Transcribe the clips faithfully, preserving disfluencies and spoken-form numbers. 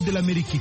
de l'Amérique.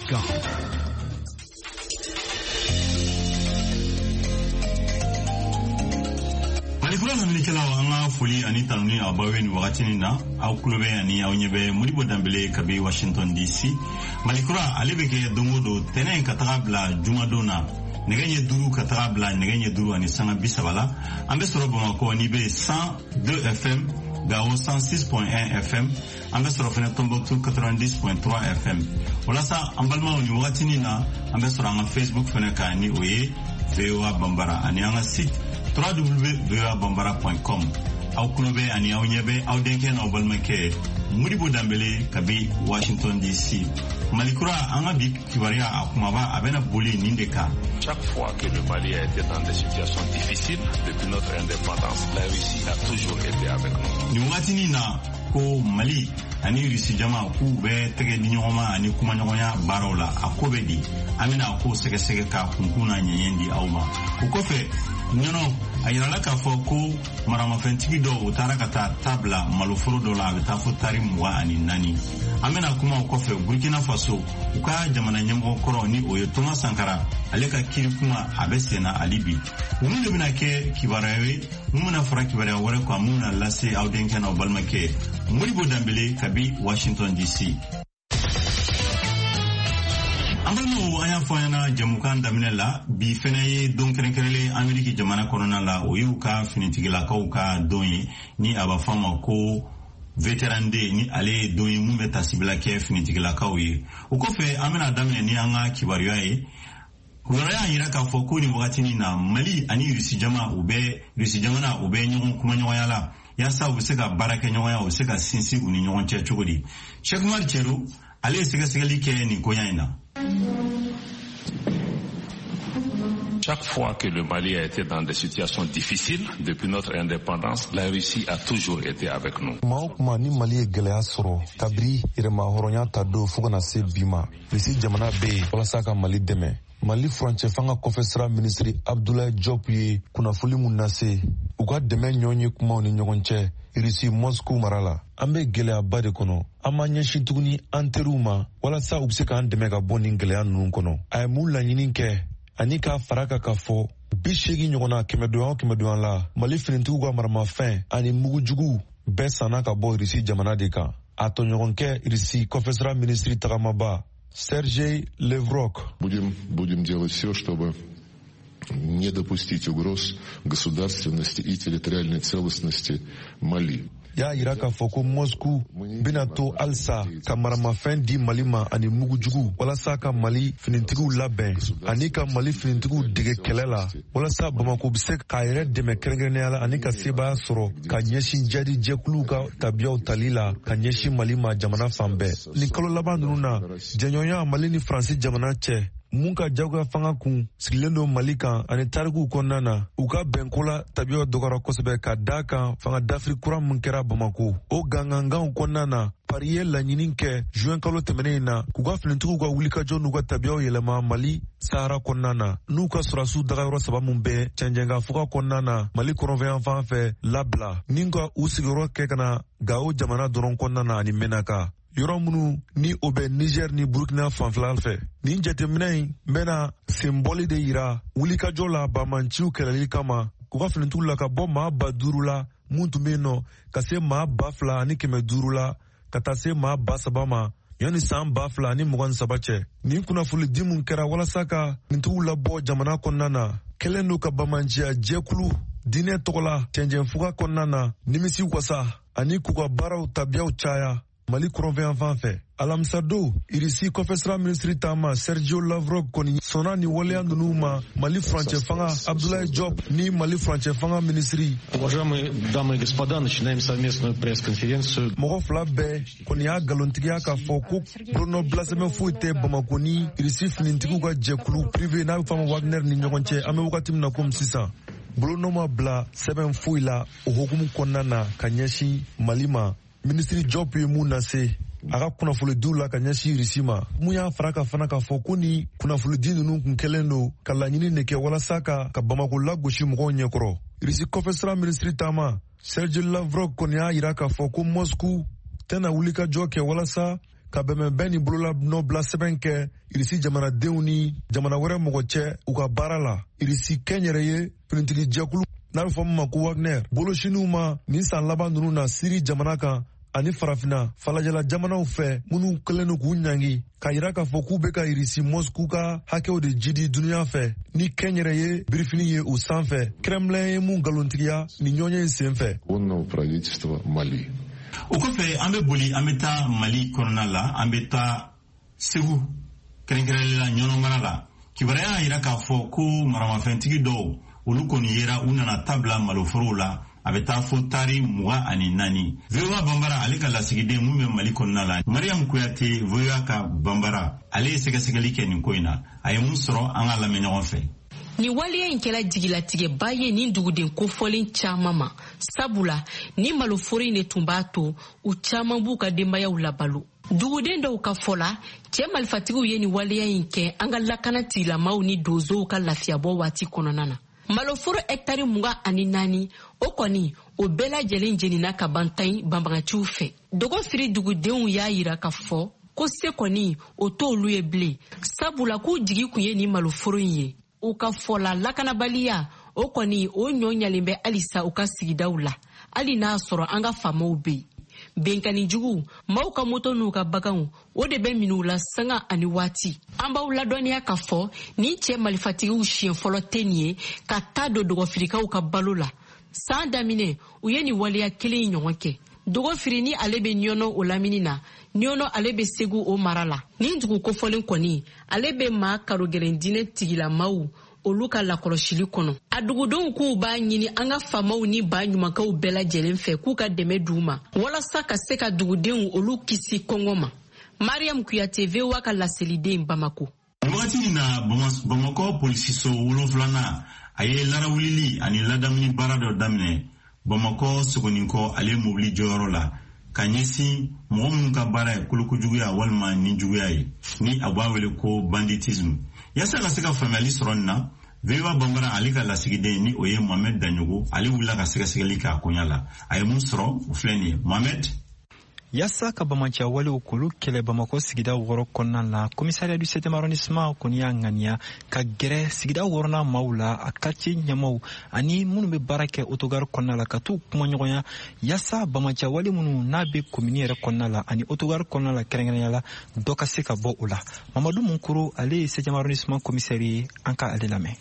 Malikura na milikela anga foli ani tanuni abawe ni wakati na au kulobe ani au nyebe Modibo Dembélé kabe Washington D C. Malikura alibeke dongodo tenen katabla jumadona negenye duru katabla negenye duru ani sanga bisabala ambe soro Bamako ni be cent deux F M Gao cent six point un F M ambe soro fene Tombouctou quatre-vingt-dix point trois F M. Wala sa ambalma ni wakati na ambe soro anga Facebook fene ka ni oye V O A Bambara ani anga site w w w point v o a bambara point com. Au kulobe ani au nyebe au denke na obalmake Modibo Dembélé kabi Washington D C. Malikura anga bik kibaria akumaba abena boli nindeka. Chaque fois que le Mali a été dans des situations difficiles depuis notre indépendance, la Russie a toujours été avec nous. Ni watini na ko Mali ani Russie jama ku be tege di nyoma ani kuma nyonya barola akobedi amina ko sege sege ka kunkuna nyenyendi auma. Ukofe nyono ayirala ka fɔ ko maramafɛntigi dɔw u taara ka taa tabla maloforo dɔ la a bɛ taa fɔ tari mugan ani naani. An bɛna kuma o kɔfɛ Burkina Faso u ka jamana ɲɛmɔgɔ kɔrɔ ni o ye Thomas Sankara ale ka kiri kuma a bɛ senna hali bi. Mun de bɛna kɛ kibaruya ye mun bɛna fara kibaruya wɛrɛ kan mun bɛna lase aw denkɛ n'aw balimakɛ Modibo Dembélé kabi Washington D C. Ambalmo aya fayana jamukan daminela bi fene don kerenkerele Ameriki jamana korona la oyuka finitigila kauka donyi ni abafama ko veteran day ni ale donyi mumeta sibila ke finitigila kauye ukofe amena damine ni anga kibaruya e kuraya yira ka foko ni wakati ni na Mali ani Russie jama ube Russie jama na ube nyon kuma nyoyala yasa ubiseka baraka nyoya ubiseka sinsi uni nyon che chugodi Sheikh Umar Cheru ale sega segali ke ni goyaina. Chaque fois que le Mali a été dans des situations difficiles depuis notre indépendance, la Russie a toujours été avec nous. Maokuma ni Mali e gɛlɛya sɔrɔ kabiri yɛrɛma hɔrɔnya ta don fo kana se bi ma. Russie jamana bɛ yen walasa ka Mali dɛmɛ. Mali furancɛ fanga kɔfɛ sira ministre Abdoulaye Diop ye kunnafoli mun lase u ka dɛmɛ ɲɔgɔn ye kumaw ni ɲɔgɔn cɛ Russie Moscou mara la. An bɛ gɛlɛyaba de kɔnɔ. An ma ɲɛsin tuguni an teriw ma walasa u bɛ se k'an dɛmɛ ka bɔ nin gɛlɛya ninnu kɔnɔ. A ye mun laɲini kɛ ani k'a fara kan ka fɔ bi seegin ɲɔgɔnna kɛmɛdonya o kɛmɛdonya la Mali finitigiw ka maramafɛn ani mugujugu bɛɛ sanna ka bɔ Russie jamana de kan. A tɔɲɔgɔnkɛ Russie kɔfɛ sira ministre tagamaba Sergei Lavrov. Будем, будем делать все, чтобы не допустить угроз государственности и территориальной целостности Мали. Y'a yira k'a fɔ ko Moscou bɛna to halisa ka maramafɛn di Mali ma ani mugujugu walasa ka Mali finitigiw labɛn ani ka Mali finitigiw dege kɛlɛ la walasa Bamako bɛ se k'a yɛrɛ dɛmɛ kɛrɛnkɛrɛnnenya la ani ka sebaaya sɔrɔ ka ɲɛsin jadi jɛkuluw ka tabiyaw tali la ka ɲɛsin Mali ma jamana fan bɛɛ. Nin kalo laban ninnu na jɛɲɔgɔnya Mali ni Faransi jamana cɛ mun ka jagoya fanga kun sigilen don Mali kan ani tarikuw kɔnɔna na u ka bɛnko la tabiyaw dɔgɔyara kosɛbɛ ka da kan fanga dafiri kura mun kɛra Bamako. O ganganganw kɔnɔna na Paris ye laɲini kɛ juin kalo tɛmɛnen in na k'u ka finitigiw ka wulikajɔ n'u ka tabiyaw yɛlɛma Mali Sahara kɔnɔna na n'u ka sɔrɔsiw dagayɔrɔ saba mun bɛ cɛnjɛnkafoka kɔnɔna na Mali kɔrɔnfɛyan fan fɛ labila ni ka u sigiyɔrɔ kɛ ka na Gao jamana dɔrɔn kɔnɔna na ani Menaka. Yɔrɔ minnu ni o bɛ Niger ni Burkina fanfɛla fɛ. Nin jateminɛ in bɛna senbɔli de yira wulikajɔ la bamanciw kɛlɛli kama k'u ka finitigiw la ka bɔ maa ba duuru la mun tun bɛ yen nɔ ka se maa ba fila ani kɛmɛ duuru la ka taa se maa ba saba ma yanni san ba fila ani mugan ni saba cɛ. Nin kunnafoni di mun kɛra walasa ka finitigiw labɔ jamana kɔnɔna na kɛlen don ka bamanciya jɛkulu diinɛ tɔgɔ la cɛnjɛnfuga kɔnɔna na nimisi wasa ani k'u ka baaraw tabiyaw caya Mali kɔrɔnfɛyan fan fɛ. Alamisa don Russie kɔfɛ sira ministre taama Sergei Lavrov kɔni sɔnna ni waleya ninnu ma Mali furancɛ fanga Abdoulaye Diop ni Mali furancɛ fanga ministre. Уважаемые дамы и господа, начинаем совместную пресс-конференцию. Mɔgɔ fila bɛɛ kɔni y'a galontigiya k'a fɔ ko Bruno Blasement foyi tɛ Bamako ni Russie finitigiw ka jɛkulu privé n'a bɛ fɔ a ma Wagner ni ɲɔgɔn cɛ an bɛ wagati min na komi sisan. Bolonɔ ma bila sɛbɛn foyi la o hukumu kɔnɔna na ka ɲɛsin Mali ma. Ministre Diop ye mun lase a ka kunnafonidiw la ka ɲɛsin Russie ma. Mun y'a fara ka fana k'a fɔ ko ni kunnafonidi ninnu kun kɛlen don ka laɲini de kɛ walasa ka ka Bamako lagosi mɔgɔw ɲɛkɔrɔ. Russie kɔfɛ sira ministre taama Sergei Lavrov kɔni y'a yira k'a fɔ ko Moscou tɛna wulikajɔ kɛ walasa ka bɛnbɛnbɛn ni bolola nɔ bila sɛbɛn kɛ irisi jamanadenw ni jamana wɛrɛ mɔgɔ cɛ u ka baara la. irisi kɛnyɛrɛ ye finitigi jɛkulu n'a bɛ fɔ min ma ko Wagner bolosiniw ma nin san laban ninnu na Siri jamana kan ani farafina falajɛla jamanaw fɛ minnu kɛlen don k'u ɲangi ka yira k'a fɔ k'u bɛ ka irisi Moscou ka hakɛw de jidi duniya fɛ ni kɛnyɛrɛ ye birifini ye u sanfɛ. Kremlin ye mun nkalontigiya ni ɲɔgɔnye in sen fɛ. O kɔfɛ an bɛ boli an bɛ taa Mali kɔnɔna la an bɛ taa Segu kɛrɛnkɛrɛnla ɲɔnɔmara la. Kibaruya y'a yira k'a fɔ ko maramafɛntigi dɔw olu kɔni yera u nana tabila maloforow la a bɛ taa fo tari mugan ani naani. V O A Banbara ale ka lasigiden mun bɛ Mali kɔnɔna la Mariam Kuyate V O A ka Banbara ale ye sɛgɛsɛgɛli kɛ nin ko in na a ye mun sɔrɔ an ka lamɛn ɲɔgɔn fɛ. Ni waliya in kɛla jigilatigɛba ye nin duguden kofɔlen caman ma sabula ni maloforo in de tun b'a to u caman b'u ka denbayaw labalo. Duguden dɔw ka fɔla cɛ malifatigiw ye ni waliya in kɛ an ka lakana tigilamaaw ni donzow ka lafiyabɔ waati kɔnɔna na. Maloforo hektari mugan ani naani o kɔni o bɛɛ lajɛlen jenina ka ban tan banbaganciw fɛ. Dogo firi dugudenw y'a yira ka fɔ ko se kɔni o t'olu ye bilen sabula k'u jigi kun ye ni maloforo in ye. U ka fɔla lakanabaliya o kɔni o ɲɔ ɲalen bɛ halisa u ka sigidaw la hali n'a sɔrɔ an ka faamaw bɛ yen. Benkani jugu maaw ka moto n'u ka baganw o de bɛ minɛ u la sanga ani waati. An b'aw ladɔnniya ka fɔ ni cɛ malifatigiw siɲɛ fɔlɔ tɛ nin ye ka taa don dɔgɔfirikaw ka balo la. San daminɛ u ye nin waleya kelen ɲɔgɔn kɛ. Dɔgɔfiri ni ale bɛ ɲɔnɔ o lamini na ɲɔnɔ ale bɛ Segu o mara la. Nin dugu kofɔlen kɔni ale bɛ maa karogɛrɛn dinɛ tigilamaaw olu ka lakɔlɔsili kɔnɔ. A dugudenw k'u b'a ɲini an ka faamaw ni ba ɲumankaw bɛɛ lajɛlen fɛ k'u ka dɛmɛ d'u ma walasa ka se ka dugudenw olu kisi kɔngɔ ma. Mariam Kuyate V O A ka laseliden Bamako. Wagati in na Bamakɔ polisiso wolonfilanan a ye larawulili ani ladamuni baara dɔ daminɛ Bamakɔ Sogonikɔ ale mobili jɔyɔrɔ la ka ɲɛsin mɔgɔ minnu ka baara ye kolokojuguya walima ni juguya ye ni a b'a wele ko banditisme. Yasa ka se ka faamuyali sɔrɔ nin na V O A Banbara ale ka lasigiden ni o ye Mohamed Danyogo ale wulila ka sɛgɛsɛgɛli kɛ a koɲa la a ye mun sɔrɔ o filɛ nin ye Mohamed. Yasa ka bamaciya walew k'olu kɛlɛ Bamakɔ sigida wɔɔrɔ kɔnɔna la commissariat du septième arrondissement kɔni y'a ŋaniya ka gɛrɛ sigida wɔɔrɔnan maaw la a quartier ɲɛmaw ani minnu bɛ baara kɛ autogare kɔnɔna la ka t'u kumaɲɔgɔnya yasa bamaciya wale minnu n'a bɛ commune yɛrɛ kɔnɔna la ani autogare kɔnɔna la kɛrɛnkɛrɛnya la dɔ ka se ka bɔ o la. Mamadu Munkuru ale ye septième arrondissement commissaire ye an ka ale lamɛn.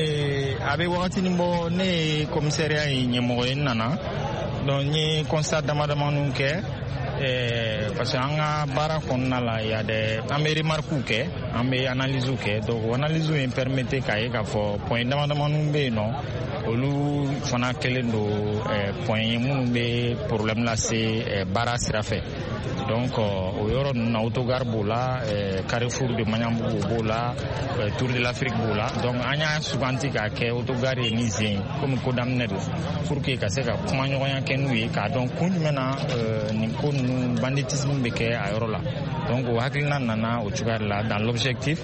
A bɛ wagatinin bɔ ne ye commissariat ye ɲɛmɔgɔ ye nana donc n ye constat damadamaninw kɛ. Eh, parce que an ka baara kɔnɔna la ya de an bɛ remarques kɛ an bɛ analyses kɛ donc analyses in permettre k'a ye k'a fɔ point damadamaninw bɛ yen nɔ olu fana kɛlen don eh, point ye minnu bɛ problème lase eh, baara sira fɛ donc o yɔrɔ ninnu na autogare b'o la eh, Carrefour de Maɲanbugu b'o la eh, Tour de l'Afrique b'o la donc an y'a suganti k'a kɛ autogare ye ni zen komi ko daminɛ don pour que ka se ka kumaɲɔgɔnya kɛ n'u ye k'a dɔn kun jumɛn na eh, nin ko ninnu banditisme bɛ kɛ a yɔrɔ la donc o hakilina nana o cogoya de la dans l'objectif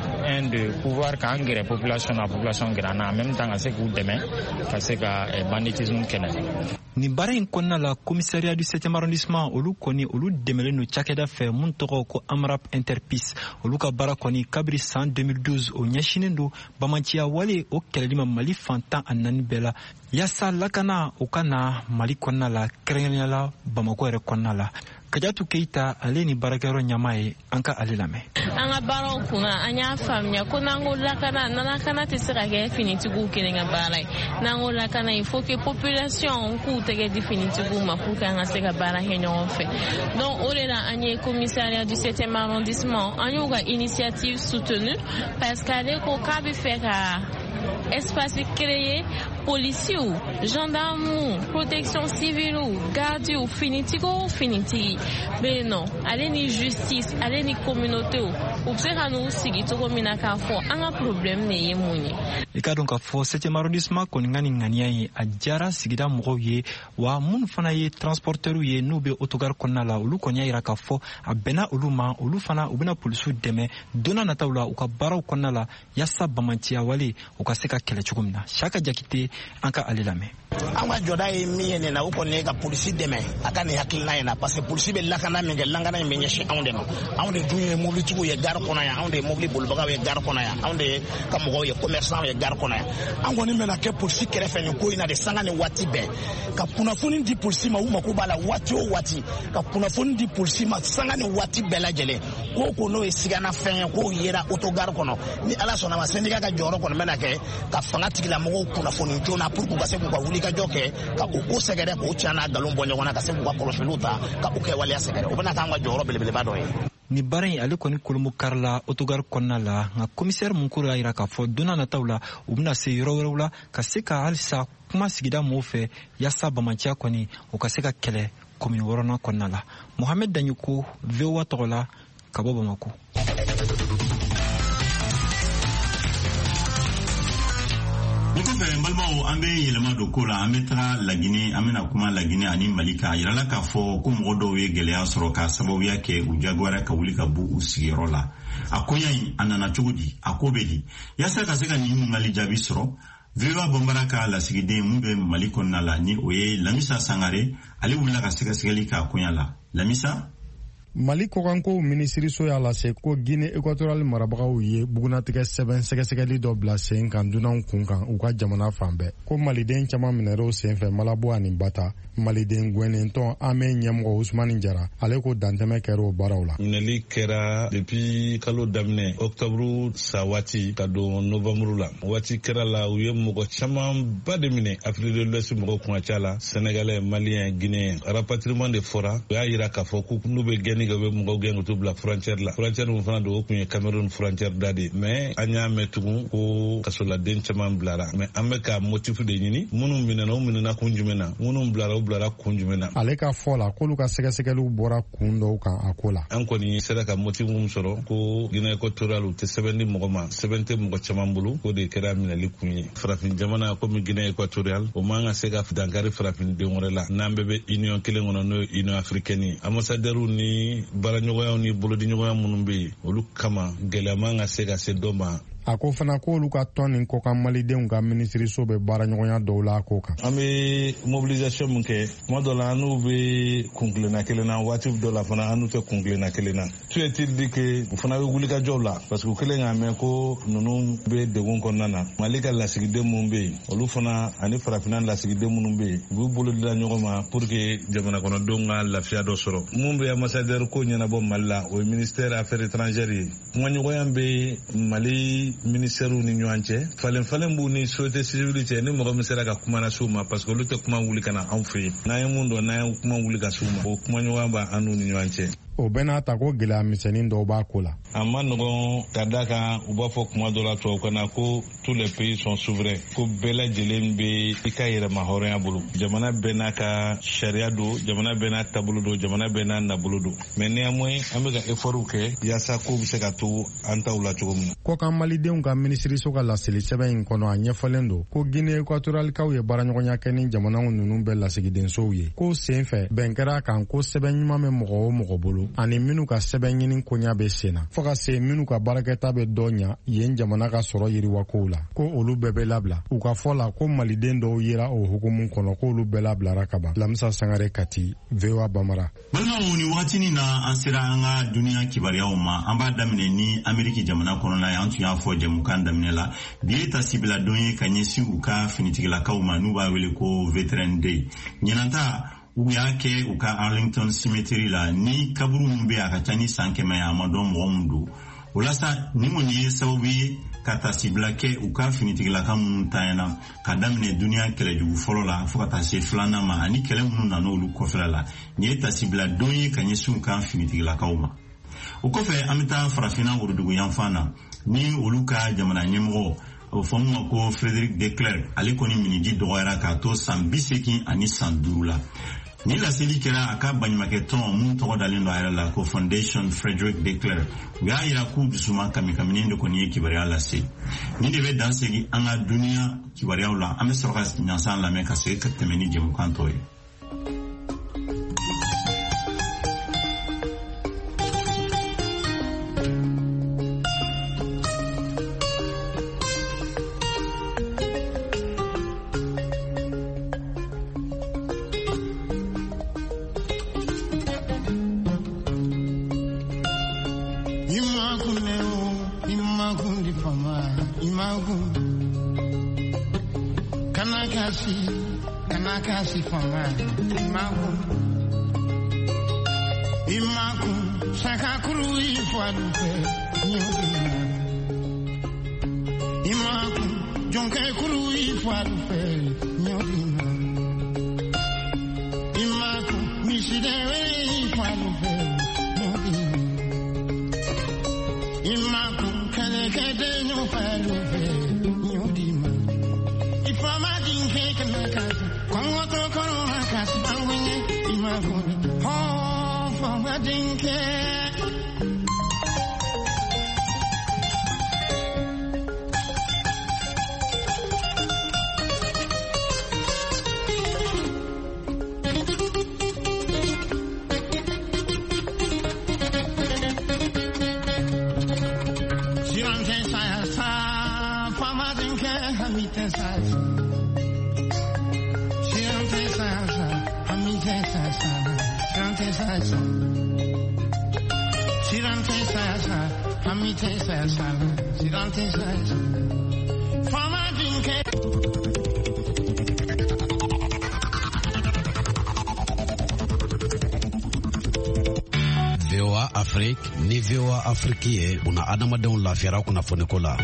un de pouvoir k'an gɛrɛ population na population gɛrɛ an na en même temps ka se k'u dɛmɛ ka se ka eh, banditisme kɛlɛ. Ni baara in kɔnɔna la commissariat du septième arrondissement olu kɔni olu dɛmɛlen don cakɛda fɛ mun tɔgɔ ko Amrap Interpis olu ka baara kɔni kabiri san deux mille douze o ɲɛsinen don bamaciya wale o kɛlɛli ma Mali fantan a naani bɛɛ la yasa lakana o ka na Mali kɔnɔna la kɛrɛnkɛrɛnnenya la Bamakɔ yɛrɛ kɔnɔna la. Kajatu Keita ale ni baarakɛyɔrɔ ɲama ye an ka ale lamɛn. An ka baaraw kunna an y'a faamuya ko n'an ko lakana lakana tɛ se ka kɛ finitigiw kelen ka baara ye n'an ko lakana il faut que population k'u tɛgɛ di finitigiw ma pour que an ka se ka baara kɛ ɲɔgɔn fɛ donc o de la an ye commissariat du septième arrondissement an y'u ka initiative soutenu parce que ale ko k'a bɛ fɛ ka espace créé policiers, gendarmes, protection civile, gardiens, finitigo, finiti. Mais non, allez ni justice, allez ni communauté. Observez nous sigi to komina ka fo, anga problème ne ye munye. Ika donc ka fo septième arrondissement koningani ngania ye ajara sigida mɔgɔw ye wa mun fana ye transporteur ye n'u bɛ autogare kɔnɔna la olu kɔni y'a yira ka fɔ a bɛnna olu ma olu fana u bɛna polisiw dɛmɛ donna nataw la u ka baaraw kɔnɔna la yasa bamaciya wale u ka se ka kɛlɛ cogo min na Chaka Jakite an ka ale lamɛn. an ka jɔda ye min ye nin na o kɔni ye ka polisi dɛmɛ a ka nin hakilina ye na parce que polisi bɛ lakana min kɛ lakana in bɛ ɲɛsin anw de ma anw de dun ye mobilitigiw ye gare kɔnɔ yan anw de ye mobili bolibagaw ye gare kɔnɔ yan anw de ye ka mɔgɔw ye commerçant ye gare kɔnɔ yan an kɔni bɛna kɛ polisi kɛrɛfɛ nin ko in na de sanga ni waati bɛɛ ka kunnafoni di polisi ma u mako b'a la waati o waati ka kunnafoni di polisi ma sanga ni waati bɛɛ lajɛlen ko ko n'o ye sigana fɛn ye k'o yera autogare kɔnɔ ni ala sɔnna ma syndicat ka jɔyɔrɔ kɔni bɛna kɛ ka fanga tigilamɔgɔw kunnafoni joona pour que u ka se k'u ka wulikajɔ kɛ ka u ko sɛgɛrɛ k'u ca n'a nkalon bɔ ɲɔgɔn na ka se k'u ka kɔlɔsiliw ta ka u kɛ waleya sɛgɛrɛ o bɛna k'an ka jɔyɔrɔ belebeleba dɔ ye. Ni baara in ale kɔni kolombo karila autogare kɔnɔna la nka commissaire Munkuru y'a jira k'a fɔ don n'a nataw la u bɛna se yɔrɔ wɛrɛw la ka se ka halisa kuma sigida mɔgɔw fɛ yaasa bamaciya kɔni o ka se ka kɛlɛ commune wɔɔrɔnan kɔnɔna la. Mohamed Danyiko V O A tɔgɔ la ka bɔ Bamako. Kɔfɛ balimaw an bɛ yɛlɛma don ko la an bɛ taga Lagine an bɛna kuma Lagine ani Mali kan a yirala k'a fɔ ko mɔgɔ dɔw ye gɛlɛya sɔrɔ ka sababuya kɛ u jagoyara ka wuli ka bɔ u sigiyɔrɔ la a koɲa in a nana cogo di a ko bɛ di yaasa ka se ka nin ɲininkali jaabi sɔrɔ V O A Bambara ka lasigiden mun bɛ Mali kɔnɔna la ni o ye Lamisa Sangare ale wulila ka sɛgɛsɛgɛli k'a koɲa la Lamisa. Mali kɔkanko minisiriso y'a lase ko Guinée équatoriale marabagaw ye bugunatigɛ sɛbɛn sɛgɛsɛgɛli dɔ bila sen kan dunanw kun kan u ka jamana fan bɛɛ ko maliden caman minɛrɛw senfɛ Malabo ani Bata maliden gwɛnentɔn Amɛ ɲɛmɔgɔ Usmani Jara ale ko dantɛmɛ kɛra o baaraw la. Ɲinɛli kɛra depuis kalo daminɛ octobre sa waati ka don novembre la waati kɛra la u ye mɔgɔ caman ba de minɛ Afrique de l'Ouest mɔgɔ kun ka ca la Sénégalais Malien Guinéen rapatriement de fɔra u y'a yira k'a fɔ ko n'u bɛ gɛnni gabe mɔgɔw gɛn to bila frontière la frontière mun fana do o kun ye Cameroun frontière da de mais an y'a mɛn tugun ko kasoladen caman bilara mais an bɛ ka motif de ɲini minnu minɛna o minɛna kun jumɛn na minnu bilara o bilara kun jumɛn na. Ale ka fɔ la k'olu ka sɛgɛsɛgɛliw bɔra kun dɔw kan a ko la. An kɔni sera ka motif mun sɔrɔ ko Guinée équatoriale u tɛ sɛbɛn di mɔgɔ ma sɛbɛn tɛ mɔgɔ caman bolo o de kɛra minɛli kun ye farafin jamana komi Guinée équatoriale o man ka se ka dankari farafin den wɛrɛ la n'an bɛɛ bɛ union kelen kɔnɔ n'o ye union africaine ye ambassadeur ni baaraɲɔgɔnya ni bolodiɲɔgɔnya minnu bɛ yen olu kama gɛlɛya man ka se ka se dɔ ma. A ko fana ko olu ka tɔn nin kɔ kan malidenw ka minisiriso bɛ baaraɲɔgɔnya dɔw la a ko kan. An bɛ mobilisation mun kɛ tuma dɔ la an n'u bɛ kunkilenna kelen na waati dɔ la fana an n'u tɛ kunkilenna kelen na. Tu est il dit que u fana bɛ wulikajɔw la parce que u kɛlen k'a mɛn ko ninnu bɛ degun kɔnɔna na Mali ka lasigiden minnu bɛ yen olu fana ani farafinna lasigiden minnu bɛ yen u b'u bolo dila ɲɔgɔn ma pour que jamana kɔnɔdenw ka lafiya dɔ sɔrɔ. Mun bɛ ambassadeur ko ɲɛnabɔ Mali la o ye ministère affaires étrangères ye. Kumaɲɔgɔnya bɛ Mali ministère ni ɲɔgɔn cɛ falen falen b'u ni société civile cɛ ni mɔgɔ min sera ka kuma na s'u ma parce que olu tɛ kuma wuli ka na anw fɛ yen n'an ye mun dɔn n'an ye kuma wuli ka s'u ma o kuma ɲɔgɔn b'a an n'u ni ɲɔgɔn cɛ. O bɛɛ n'a ta ko gɛlɛya misɛnnin dɔw b'a ko la. A ma nɔgɔn ka da kan u b'a fɔ kuma dɔ la tubabukan na ko tous les pays sont souverains ko bɛɛ lajɛlen bɛ i ka yɛrɛma hɔrɔnya bolo jamana bɛɛ n'a ka sariya don jamana bɛɛ n'a taabolo don jamana bɛɛ n'a nabolo don mais néanmoins an bɛ ka effort kɛ yaasa ko bɛ se ka to an taw la cogo min na. Kɔkan malidenw ka minisiriso ka laseli sɛbɛn in kɔnɔ a ɲɛfɔlen don ko Guinée équatoriale kaw ye baaraɲɔgɔnya kɛ ni jamanaw ninnu bɛɛ lasigidensow ye ko sen fɛ bɛn kɛra kan ko sɛbɛn ɲuman bɛ mɔgɔ o mɔgɔ bolo ani minnu ka sɛbɛn ɲini koɲa bɛ sen na fo ka se minnu ka baarakɛta bɛ dɔ ɲa yen jamana ka sɔrɔ yiriwakow la ko olu bɛɛ bɛ labila u ka fɔ la ko maliden dɔw yera o hukumu kɔnɔ k'olu bɛɛ labilara ka ban. Lamisa Sangare Kati V O A Bamara. Balimaw ni waatini na an sera an ka duniya kibaruyaw ma an b'a daminɛ ni Ameriki jamana kɔnɔna ye an tun y'a fɔ jamukan daminɛ la bi ye tasibila don ye ka ɲɛsin u ka finitigilakaw ma n'u b'a wele ko Veteran Day ɲinanta u y'a kɛ u ka Arlington Cemetery la ni kaburu min bɛ a ka ca ni san kɛmɛ ye a ma dɔn mɔgɔ min don o la sa ni kɔni ye sababu ye ka tasibila kɛ u ka finitigilaka minnu tanyana ka daminɛ duniya kɛlɛjugu fɔlɔ la fo ka taa se filanan ma ani kɛlɛ minnu nana olu kɔfɛla la nin ye tasibila don ye ka ɲɛsin u ka finitigilakaw ma. O kɔfɛ an bɛ taa farafinna worodugu yanfan na ni olu ka jamana ɲɛmɔgɔ o fɔ mun ma ko Frederick de Klerk ale kɔni miniji dɔgɔyara k'a to san bi seegin ani san duuru la. Ni laseli kɛra a ka baɲumankɛ tɔn mun tɔgɔ dalen don a yɛrɛ la ko Fondation Frederick de Klerk u y'a yira k'u dusuma kamikaminen de kɔni ye kibaruya lase. Ni de bɛ dansegi an ka duniya kibaruyaw la an bɛ sɔrɔ ka ɲansan lamɛn ka segin ka tɛmɛ ni jɛmukan tɔ ye. imagun di fama imagun kanakasi kanakasi fama imagun imagun sakakuru ifadufe nyobina imagun jonke kuru ifadufe nyobina imagun misidewe ifadufe nyobina imagun kene kede nyofadufe nyobina ifama dinke kanakasi kongoto kono makasi bangwenye imagun oh fama dinke V O A Afrique ni V O A Afrique ye una adamadenw lafiyara kunnafoni ko la.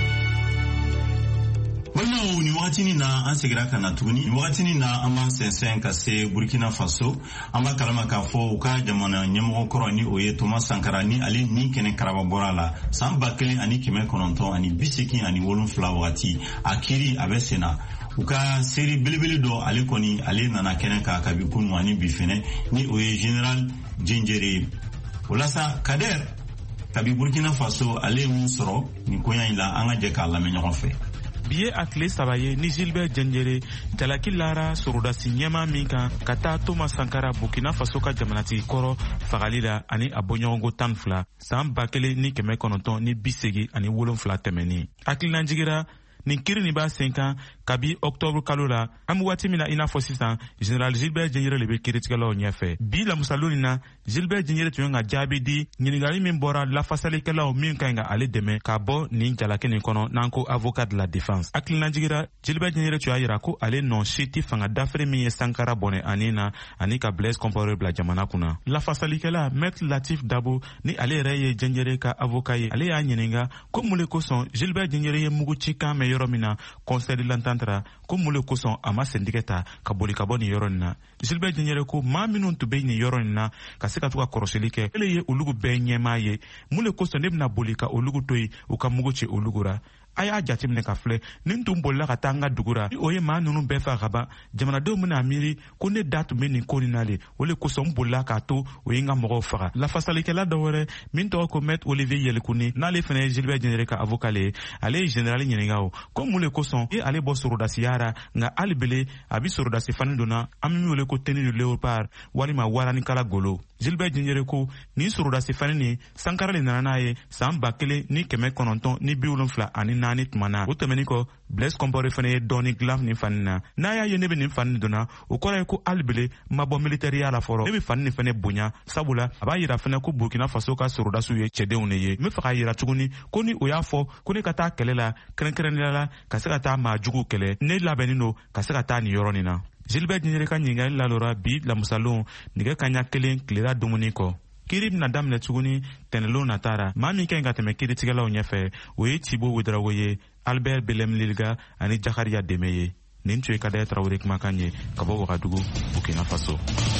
Balimaw ni wagati na an segira ka na tuguni ni wagati na an b'an sɛnsɛn ka se Burkina Faso an b'a kalama k'a fɔ u ka jamana ɲɛmɔgɔ kɔrɔ ni o ye Thomas Sankara ni ale ni kɛnɛ karaba bɔra la san ba kelen ani kɛmɛ kɔnɔntɔn ani bi seegin ani wolonfila wagati a kiiri a bɛ senna u ka seri belebele dɔ ale kɔni ale nana kɛnɛ kan kabi kunu ani bi fɛnɛ ni o ye General Djendjere walasa Kader kabi Burkina Faso ale mun sɔrɔ ni koɲa in la an ka jɛ k'a lamɛn ɲɔgɔn fɛ. Biye a tile saba ye ni Gilbert Djendjere jalaki lara sorodasi ɲɛma min kan ka taa Thomas Sankara Burkina Faso ka jamanatigi kɔrɔ fagali la ani a bɔɲɔgɔnko tan fila san ba kelen ni kɛmɛ kɔnɔntɔn ni bi segi ani wolonfila tɛmɛni hakilina jigira nin kiri nin b'a sen kan kabi octobre kalo la an bɛ waati min na i n'a fɔ sisan General Gilbert Djendjere le bɛ kiiritigɛlaw ɲɛfɛ bi lamusaloni na Gilbert Djendjere tun ye ka jaabi di ɲininkali min bɔra lafasalikɛlaw min ka ɲi ka ale dɛmɛ ka bɔ nin jalaki nin kɔnɔ n'an ko avocat de la défense hakilina jigira Gilbert Djendjere tun y'a yira ko ale nɔ si tɛ fanga dafere min ye Sankara bɔnɛ ani na ani ka Blaise Compaoré bila jamana kunna lafasalikɛla Maître Latif Dabo ni ale yɛrɛ ye Djendjere ka avocat ye ale y'a ɲininka ko mun le kosɔn Gilbert Djendjere ye mugu ci kan mɛn yɔrɔ min na conseil de l'entente ra ko mun le kosɔn a ma sentigɛ ta ka boli ka bɔ nin yɔrɔ nin na Gilbert Djendjere ko maa minnu tun bɛ nin yɔrɔ nin na ka se ka to ka kɔrɔsili kɛ ele ye olugu bɛɛ ɲɛmaa ye mun le kosɔn ne bɛna boli ka olugu to yen u ka mugu ci olugu ra a y'a jateminɛ ka filɛ nin tun bolila ka taa an ka dugu ra ni o ye maa ninnu bɛɛ faga ka ban jamanadenw bɛna miiri ko ne da tun bɛ nin ko nin na le o le kosɔn n bolila k'a to o ye n ka mɔgɔw faga lafasalikɛla dɔ wɛrɛ min tɔgɔ ko Maître Olivier Yɛlikuni n'ale fana ye Gilbert Djendjere ka avocat le ye ale ye général ɲininka o ko mun le kosɔn e ale bɔ sorodasiya ra nka hali bele a bi sorodasi fani donna an bɛ min wele ko tenue de léopard walima waranikala golo Gilbert Djendjere ko nin sorodasi fani nin Sankara le nana n'a ye san ba kelen ni kɛmɛ kɔnɔntɔn ni bi wolonfila ani naani tuma na o tɛmɛnin kɔ Blaise Compaoré fana ye dɔɔni dilan nin fani na n'a y'a ye ne bɛ nin fani donna o kɔrɔ ye ko hali bele ma bɔ militɛriya la fɔlɔ ne bɛ fani nin fana bonya sabula a b'a yira fana ko Burkina Faso ka sorodasiw ye cɛdenw de ye n bɛ fɛ k'a yira tuguni ko ni o y'a fɔ ko ne ka taa kɛlɛ la kɛrɛnkɛrɛnnenya la ka se ka taa maa juguw kɛlɛ ne labɛnnen don ka se ka taa nin yɔrɔ nin na Gilbert Djendjere ka ɲininkali lalora bi lamusalon nɛgɛ kaɲa kelen tilera dumuni kɔ kiiri bɛna daminɛ tuguni tɛnɛlon natara maa min ka ɲi ka tɛmɛ kiiritigɛlaw ɲɛfɛ o ye Thibaut Ouedraogo ye Albert Belem Lilga ani Jakariya Deme ye nin tun ye Kadaya Tarawele kumakan ye ka bɔ Wagadugu Burkina Faso.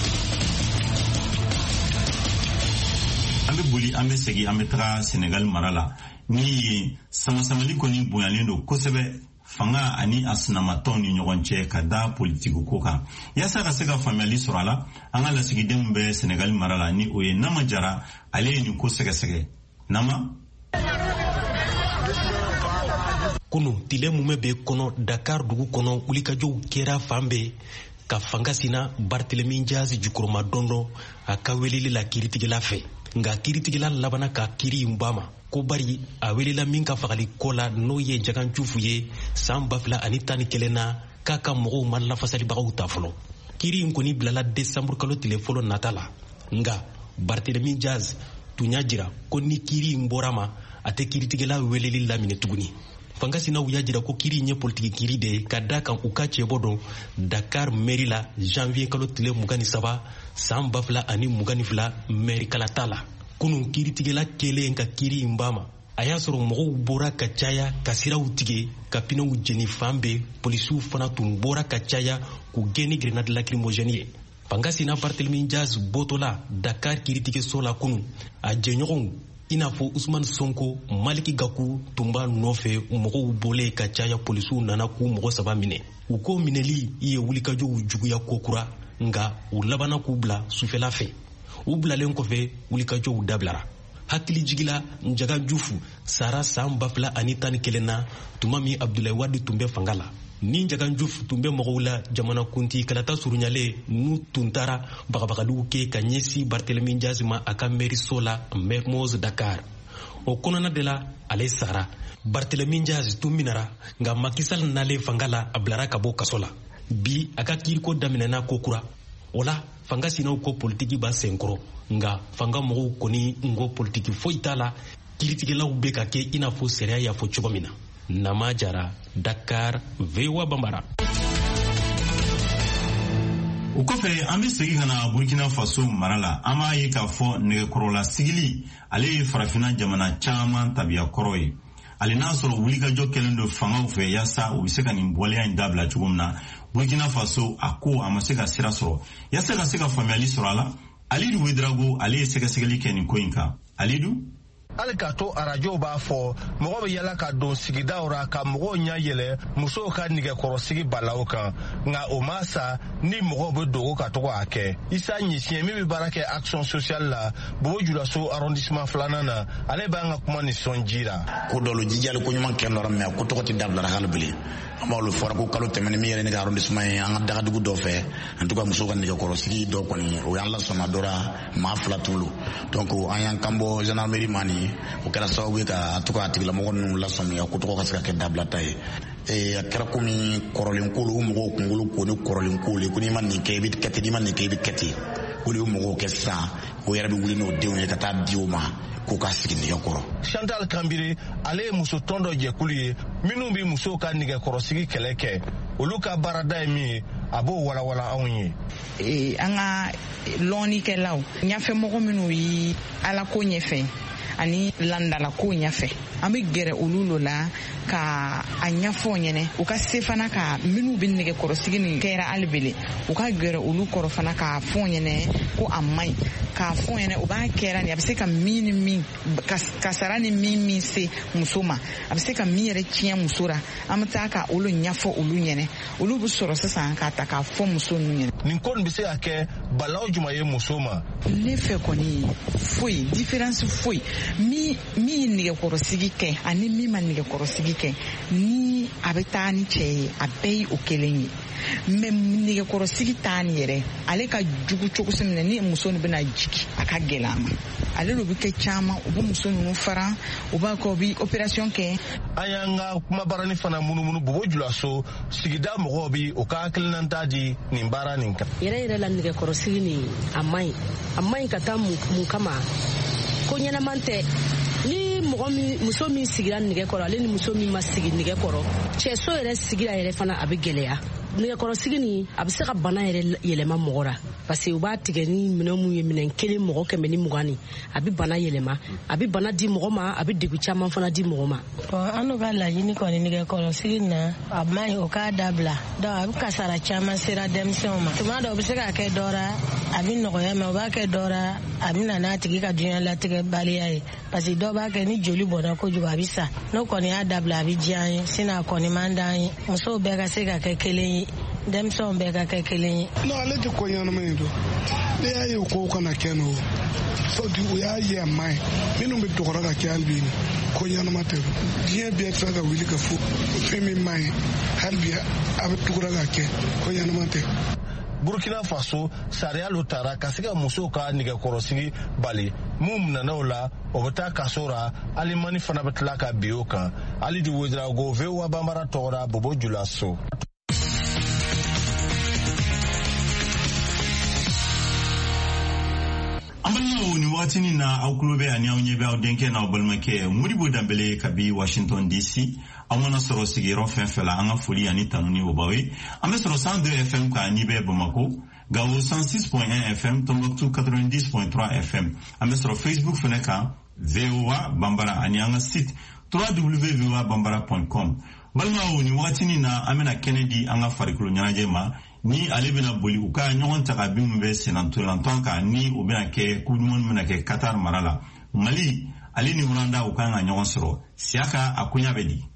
An bɛ boli an bɛ segin an bɛ taga Senegal mara la ni ye samasamali kɔni bonyalen don kosɛbɛ fanga ani a sinamatɔw ni ɲɔgɔn cɛ ka da politiku ko kan yaasa ka se ka faamuyali sɔrɔ a la an ka lasigidenw bɛ Senegal mara la ni o ye Nama Jara ale ye nin ko sɛgɛsɛgɛ Nama. Kunu tile mun bɛ kɔnɔ Dakar dugu kɔnɔ wulikajɔw kɛra fan bɛɛ ka fanga sina Barthélémy Diaz jukuruma dɔndɔn a ka weleli la kiiritigɛla fɛ nka kiiritigɛla labana ka kiiri in ba ma ko bari a welela min ka fagali ko la n'o ye Jaganjufu ye san ba fila ani tan ni kelen na k'a ka mɔgɔw ma lafasalibagaw ta fɔlɔ kiiri in kɔni bilala desanburu kalo tile fɔlɔ nata la nka Barthélémy Diaz tun y'a jira ko ni kiiri in bɔra ma a tɛ kiiritigɛla weleli lamini tuguni. Fangasinaw y'a jira ko kiiri ɲɛ politiki kiiri de ka da kan u ka cɛbɔ dɔn Dakar mairie la janvier kalo tile mugan ni saba san ba fila ani mugan ni fila mairie kalata la. Kunun kiiritigɛla kelen ka kiiri in ba ma. A y'a sɔrɔ mɔgɔw bɔra ka caya ka siraw tigɛ ka pinɛw jeni fan bɛɛ polisiw fana tun bɔra ka caya k'u gɛn ni grenade lacrymogène ye. Fangasina Barthélémy Diaz bɔtɔla Dakar kiiritigɛso la kunun a jɛɲɔgɔnw i n'a fɔ Usman Sonko, Maliki Gakou tun b'a nɔfɛ mɔgɔw bɔlen ka caya polisiw nana k'u mɔgɔ saba minɛ. U ko minɛli ye wulikajɔw juguya ko kura nka u labanna k'u bila sufɛla fɛ. U bilalen kɔfɛ wulikajɔw dabilara. Hakili jigila Njaga Jufu sara san ba fila ani tan ni kelen na tuma min Abdoulaye Wade tun bɛ fanga la. Ni Njaga Jufu tun bɛ mɔgɔw la jamanakunti kalata surunyalen n'u tun taara bagabagaliw kɛ ka ɲɛsin Barthélémy Diaz ma a ka mairie la Mermoz Dakar. O kɔnɔna de la ale sara. Barthélémy Diaz tun minara nka Macky Sall nalen fanga la a bilara ka bɔ kaso la. Bi a ka kiiriko daminɛna ko kura. O la fangasinaw ko politiki b'a senkɔrɔ nga fanga mɔgɔw kɔni ngo politiki foyi t'a la. Kiiritigɛlaw bɛ ka kɛ i n'a fɔ sariya y'a fɔ cogo min na. Nama Jara, Dakar, V O A Bambara. O kɔfɛ an bɛ segin ka na Burkina Faso mara la. An b'a ye k'a fɔ nɛgɛkɔrɔla sigili ale ye farafinna jamana caman tabiya kɔrɔ ye. Ale n'a sɔrɔ wulikajɔ kɛlen don fangaw fɛ yaasa u bɛ se ka nin bɔliya in dabila cogo min na. Burkina Faso a ko a ma se ka sira sɔrɔ. Yaasa ka se ka faamuyali sɔrɔ a la, Alidu Ouedraogo ale ye sɛgɛsɛgɛli kɛ nin ko in kan. Alidu? Ali ka to arajo b'a fɔ mɔgɔ bɛ yala ka don sigidaw ra ka mɔgɔw ɲɛ yɛlɛ musow ka nɛgɛkɔrɔsigi balaw kan nka o ma sa ni mɔgɔw bɛ dogo ka tɔgɔ a kɛ. Isa Ɲɛsiɲɛ min bɛ baara kɛ action sociale la Bobo Julaso arrondissement filanan na ale b'an ka kuma nisɔndiya la. Ko dɔw jijali ko ɲuman kɛ nɔrɔ mɛ ko tɔgɔ tɛ dabila hali bilen. An b'olu fɔra ko kalo tɛmɛnen min yɛrɛ ne ka arrondissement ye an ka dagadugu dɔ fɛ en tout cas musow ka nɛgɛkɔrɔsigi dɔ kɔni o y'an lasɔnna dɔra maa fila tulu donc an y'an kan bɔ gendarmerie ma ni o kɛra sababu ye ka to ka tigilamɔgɔ ninnu lasɔmiya ko tɔgɔ ka se ka kɛ dabilata ye. ee a kɛra komi kɔrɔlen kolo o mɔgɔw kunkolo ko ni kɔrɔlen kolo ko n'i ma nin kɛ i bɛ kɛ ten n'i ma nin kɛ i bɛ kɛ ten o de ye mɔgɔw kɛ sisan o yɛrɛ bɛ wuli n'o denw ye ka taa di o ma k'u ka sigi nɛgɛkɔrɔ. Chantal Kambiri ale ye muso tɔn dɔ jɛkulu ye minnu bɛ musow ka nɛgɛkɔrɔsigi kɛlɛ kɛ olu ka baarada ye min ye a b'o walawala anw ye. ee an ka lɔnnikɛlaw ɲɛfɛmɔgɔ minnu ye ala ko ɲɛfɛ ani landala ko ɲɛfɛ an bɛ gɛrɛ olu lo la ka a ɲɛfɔ ɲɛnɛ u ka se fana ka minnu bɛ nɛgɛkɔrɔsigi nin kɛra hali bele u ka gɛrɛ olu kɔrɔ fana k'a fɔ ɲɛnɛ ko a maɲi k'a fɔ ɲɛnɛ u b'a kɛra nin a bɛ se ka min ni min kasara ni min min se muso ma a bɛ se ka min yɛrɛ tiɲɛ muso ra an bɛ taa ka olu ɲɛfɔ olu ɲɛnɛ olu bɛ sɔrɔ sisan k'a ta k'a fɔ muso ninnu ɲɛnɛ. Nin ko nin bɛ se ka kɛ balaw jumɛn ye muso ma. Ne fɛ kɔni foyi différence foyi min min ye nɛgɛkɔrɔsigi kɛ ani min ma nɛgɛkɔrɔsigi kɛ ni a bɛ taa ni cɛ ye a bɛɛ ye o kelen ye mais nɛgɛkɔrɔsigi taa ni yɛrɛ ale ka jugu cogo si min na ni muso nin bɛna jigi a ka gɛlɛn a ma ale de bɛ kɛ caman u bɛ muso ninnu fara u b'a kɛ u bɛ opération kɛ. An y'an ka kumabarani fana munumunu Bobo Julaso sigida mɔgɔw bi u ka hakilinata di nin baara nin kan. Yɛrɛ yɛrɛ la nɛgɛkɔrɔsigi nin a maɲi a maɲi ka taa mun kama ko ɲɛnaman tɛ. Ni mɔgɔ min muso min sigira nɛgɛkɔrɔ ale ni muso min ma sigi nɛgɛkɔrɔ cɛso yɛrɛ sigira yɛrɛ fana a bɛ gɛlɛya. Nɛgɛkɔrɔsigi nin a bɛ se ka bana yɛrɛ yɛlɛma mɔgɔ la parce que u b'a tigɛ ni minɛn mun ye minɛn kelen mɔgɔ kɛmɛ ni mugan ni a bɛ bana yɛlɛma a bɛ bana di mɔgɔ ma a bɛ degun caman fana di mɔgɔ ma. An n'u ka laɲini kɔni nɛgɛkɔrɔsigi na a maɲi o k'a dabila donc a bɛ kasara caman sera denmisɛnw ma tuma dɔw u bɛ se ka kɛ dɔ ra a bɛ nɔgɔya mɛ u b'a kɛ dɔ ra a bɛ na n'a tigi ka diɲɛlatigɛ baliya ye parce que dɔw b'a kɛ ni joli bɔnna kojugu a bɛ sa n'o kɔni y'a dabila a bɛ diya an ye sinon a kɔni man d'an ye musow bɛɛ ka se ka kɛ kelen ye denmisɛnw bɛɛ ka kɛ kelen ye. non ale tɛ ko ɲɛnama ye don ne y'a ye ko kana kɛ n'o sodi o y'a ye a maɲi minnu bɛ dɔgɔra ka kɛ hali bi ko ɲɛnama tɛ diɲɛ bɛɛ tɛ se ka wuli ka fɔ fɛn min maɲi hali bi a bɛ tugura ka kɛ ko ɲɛnama tɛ. Burkina Faso sariya lo tara ka se ka musow ka nɛgɛkɔrɔsigi bali mun nana o la o bɛ taa kaso ra alimani fana bɛ tila ka bin o kan. Alidu Ouedraogo V O A Bambara tɔgɔra Bobo Julaso. An balimaw balimaw ni watini na aw kulobe ani aw nyebe aw denke na aw balmake Modibo Dembélé kabi Washington D C amona soro sigiro fenfela anga foli ani tanuni obawe ambe soro cent deux F M ka ni be Bamako Gao cent six point un F M Tombouctou quatre-vingt-dix point trois F M ambe soro Facebook feneka V O A Bambara ani anga site w w w point v o a bambara point com balimaw ni watini na amena Kennedy anga farikulo nyanajema ni ale bena boli u ka ɲɔgɔn ta ka bin min bɛ senantolantan kan ni u bena kɛ kuduman bena kɛ Qatar mara la Mali ale ni Rwanda u kan ka ɲɔgɔn sɔrɔ Siaka a kunya bɛ di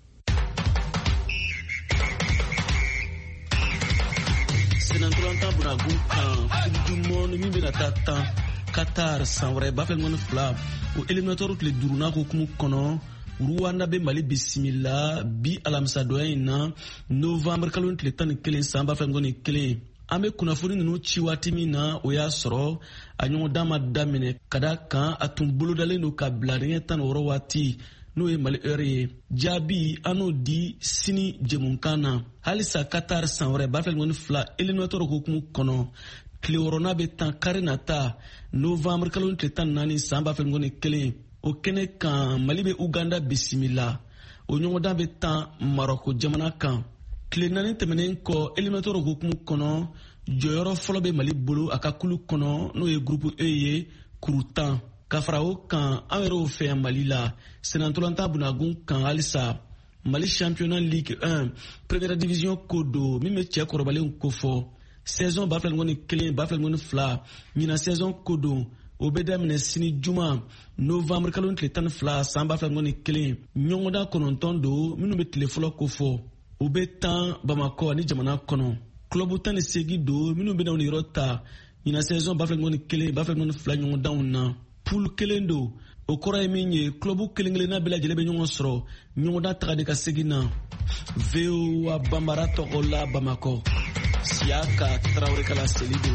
senantolantan buragun kan kuduman min bena taa tan Qatar san wɛrɛ b'a fɛ ŋɔni fila o éliminatoire tile duruna ko kumu kɔnɔ Rwanda be Mali bisimila bi alamisa doya in na Novembre kalo tile tan ni kelen san ba fɛ ngoni kelen an be kunnafoni nunu ci waati min na o y'a sɔrɔ a ɲɔgɔn dan ma daminɛ ka da kan a tun bolodalen do ka bila diɲɛ tan ni wɔɔrɔ waati n'o ye Mali heure ye jaabi an n'o di sini jɛmunkan na halisa Qatar san wɛrɛ b'a fɛ ngoni fila éliminatoire hokumu kɔnɔ tile wɔɔrɔnan be tan kari nata Novembre kalo tile tan ni naani san ba fɛ ngoni kelen o kɛnɛ kan Mali be Uganda bisimila o ɲɔgɔndan be tan Maroko jamana kan tile naani tɛmɛnen kɔ éliminatoire hokumu kɔnɔ jɔyɔrɔ fɔlɔ be Mali bolo a ka kulu kɔnɔ n'o ye groupe E ye kuru tan ka fara o kan an yɛrɛw fɛ yan Mali la senantolantan bunagun kan halisa Mali championnat Ligue un première division ko do min be cɛ kɔrɔbalen ko fɔ saison b'a fɛ ngɔni kelen b'a fɛ ngɔni fila ɲina saison ko do o bɛ daminɛ sini juma Novembre kalo tile tan ni fila san b'a fɛ ngɔni kelen ɲɔgɔndan kɔnɔntɔn do minnu bɛ tile fɔlɔ ko fɔ o bɛ tan Bamakɔ ani jamana kɔnɔ club tan ni seegin do minnu bɛ na o niyɔrɔ ta ɲina saison b'a fɛ ngɔni kelen b'a fɛ ngɔni fila ɲɔgɔndanw na poule kelen do o kɔrɔ ye min ye club kelen kelenna bɛɛ lajɛlen bɛ ɲɔgɔn sɔrɔ ɲɔgɔndan taga de ka segin na V O A Bambara tɔgɔ la Bamakɔ Siaka Traoré Kala Selido.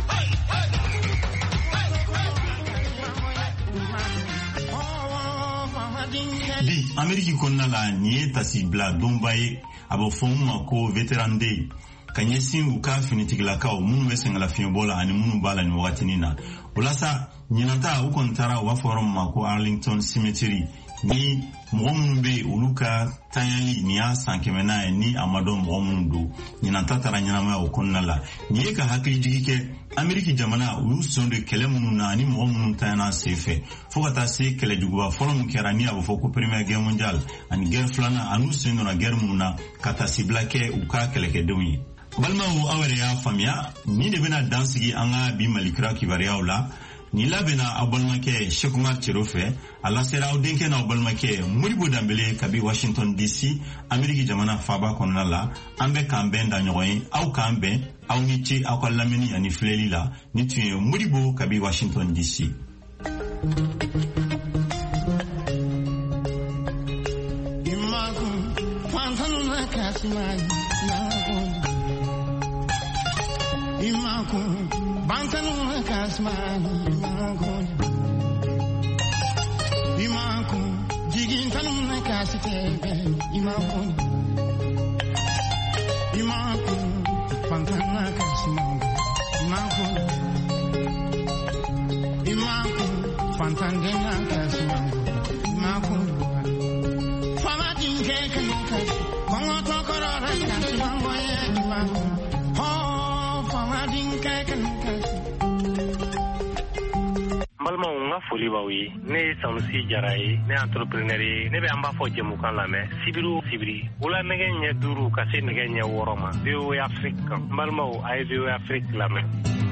Bi Ameriki kɔnɔna la nin ye tasibila donba ye a bɛ fɔ mun ma ko Veteran Day ka ɲɛsin u ka finitigilakaw minnu bɛ sɛngɛlafiɲɛbɔ la ani minnu b'a la nin wagatinin na o la sa ɲinanta u kɔni taara u b'a fɔ yɔrɔ min ma ko Arlington Cemetery ni mɔgɔ minnu bɛ olu ka tanyali nin y'a san kɛmɛ n'a ye ni a ma dɔn mɔgɔ minnu don ɲinanta taara ɲɛnamaya o kɔnɔna la nin ye ka hakilijigi kɛ Ameriki jamana u y'u sɔn de kɛlɛ minnu na ani mɔgɔ minnu tanyana sen fɛ fo ka taa se kɛlɛjuguba fɔlɔ min kɛra ni a bɛ fɔ ko Première Guerre mondiale ani guerre filanan an'u sen donna guerre minnu na ka tasibila kɛ u ka kɛlɛkɛdenw ye balimaw aw yɛrɛ y'a faamuya ni de bɛna dan sigi an ka bi Malikura kibaruyaw la ni labɛnna aw balimakɛ Cheikh Umar Cero fɛ a lasera aw denkɛ n'aw balimakɛ Modibo Dembélé kabi Washington D C Ameriki jamana faaba kɔnɔna la an bɛ k'an bɛn da ɲɔgɔn ye aw k'an bɛn aw ni ce aw ka lamɛnni ani filɛli la ni tun ye Modibo kabi Washington D C. Imaku, Bantanuna Kasmani, Imaku, Jigin Tanuna Kasite, Imaku, Imaku, Bantana Kasmani, Imaku, Imaku, Fantangena Kasmani, Imaku, Famatin Kakan, Kongatokora Kasmani, Imaku. Balimaw n ka foli b'aw ye ne ye Sanusi Jara ye ne entrepreneur ye ne bɛ an b'a fɔ jɛmukan lamɛn sibiri o sibiri wula nɛgɛ ɲɛ duuru ka se nɛgɛ ɲɛ wɔɔrɔ ma V O A Afrique kan n balimaw a ye V O A Afrique lamɛn.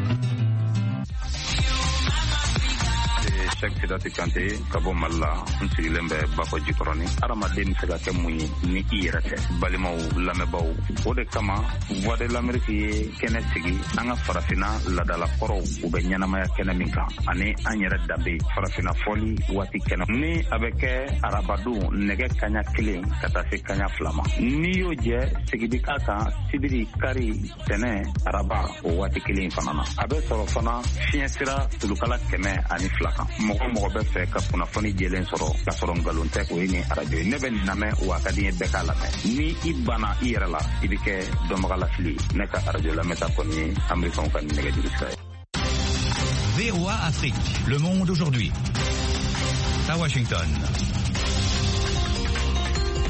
Cheikh Sidati Kante ka bɔ Mali la n sigilen bɛ Bafɔ Jikɔrɔni adamaden bɛ se ka kɛ mun ye ni i yɛrɛ tɛ balimaw lamɛnbaw o de kama Voix de l'Amérique ye kɛnɛ sigi an ka farafinna ladalakɔrɔw u bɛ ɲɛnamaya kɛnɛ min kan ani an yɛrɛ danbe farafinna fɔli waati kɛnɛ ni a bɛ kɛ arabadon nɛgɛ kaɲa kelen ka taa se kaɲa fila ma n'i y'o jɛ sigidi k'a kan sibiri kari tɛnɛ araba o waati kelen fana na a bɛ sɔrɔ fana fiɲɛ sira tulukala kɛmɛ ani fila kan mɔgɔ mɔgɔ bɛ fɛ ka kunnafoni jɛlen sɔrɔ ka sɔrɔ nkalon tɛ o ye ni arajo ye ne bɛ nin lamɛn wa ka di n ye bɛɛ k'a lamɛn ni i banna i yɛrɛ la i bɛ kɛ dɔnbagalafili ne ka arajo lamɛnta kɔni ye amerikanw ka nɛgɛjuru sira ye. V V O A Afrique, Le Monde aujourd'hui. À Washington.